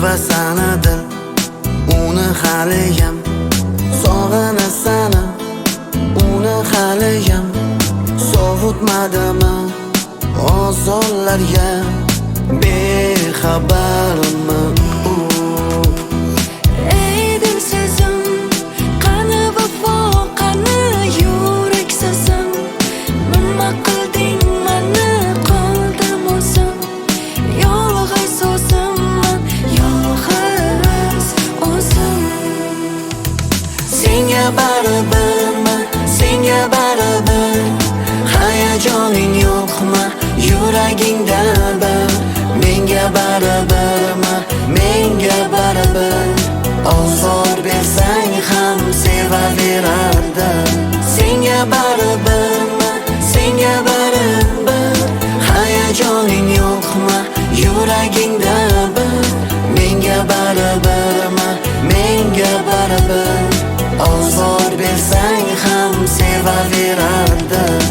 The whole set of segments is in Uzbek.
va sanadil uni haliyam sog'inasana, uni haliyam sovutmadimi ozorlarga bexabarmi ey dilsizim, qani vafo, qani yurak sazim, nima qilding mani, qoldim o'zim, yolg'iz o'zimman, yolg'iz o'zim. Senga baribirmi, senga baribir, hayajoning yo'qmi yuragingda bir, menga baribirmi, menga baribir, ozor bersang ham sevaverardim. Senga baribirmi, senga baribir, hayajoning yo'qmi yuragingda bir, menga baribirmi, menga baribir, ozor bersang ham sevaverardim.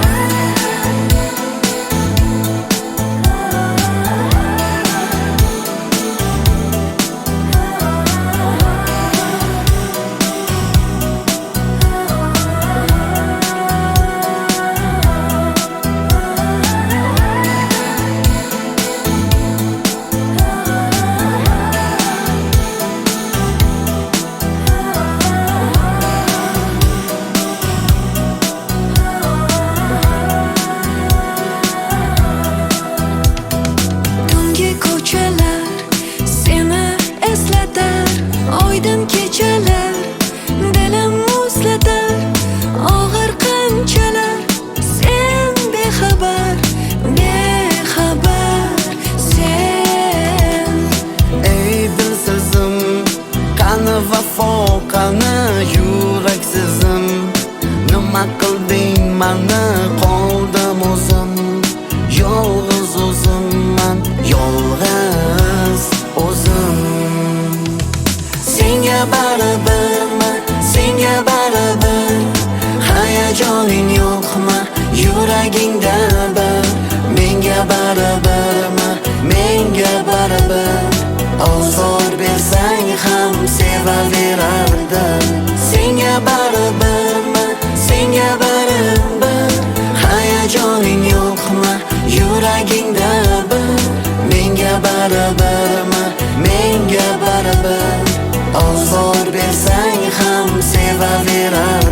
Tungi ko'chalar seni eslatar, oydin kechalar dilim muzlatar, og'ir qanchalar sen bexabar, bexabar sen. Ey dilsizim, qani vafo, qani yuraksizim, nima qilding mani, qoldim o'zim, yolg'iz o'zimman, yolg'iz o'zim. Senga baribirmi, senga baribir, hayajoning yo'qmi yuragingda bir, menga baribirmi, menga baribir, ozor bersang ham sevaverardim. Senga baribirmi, senga baribir, hayajoning yo'qmi yuragingda bir, menga baribirmi, menga baribir, ozor bersang ham sevaverardim.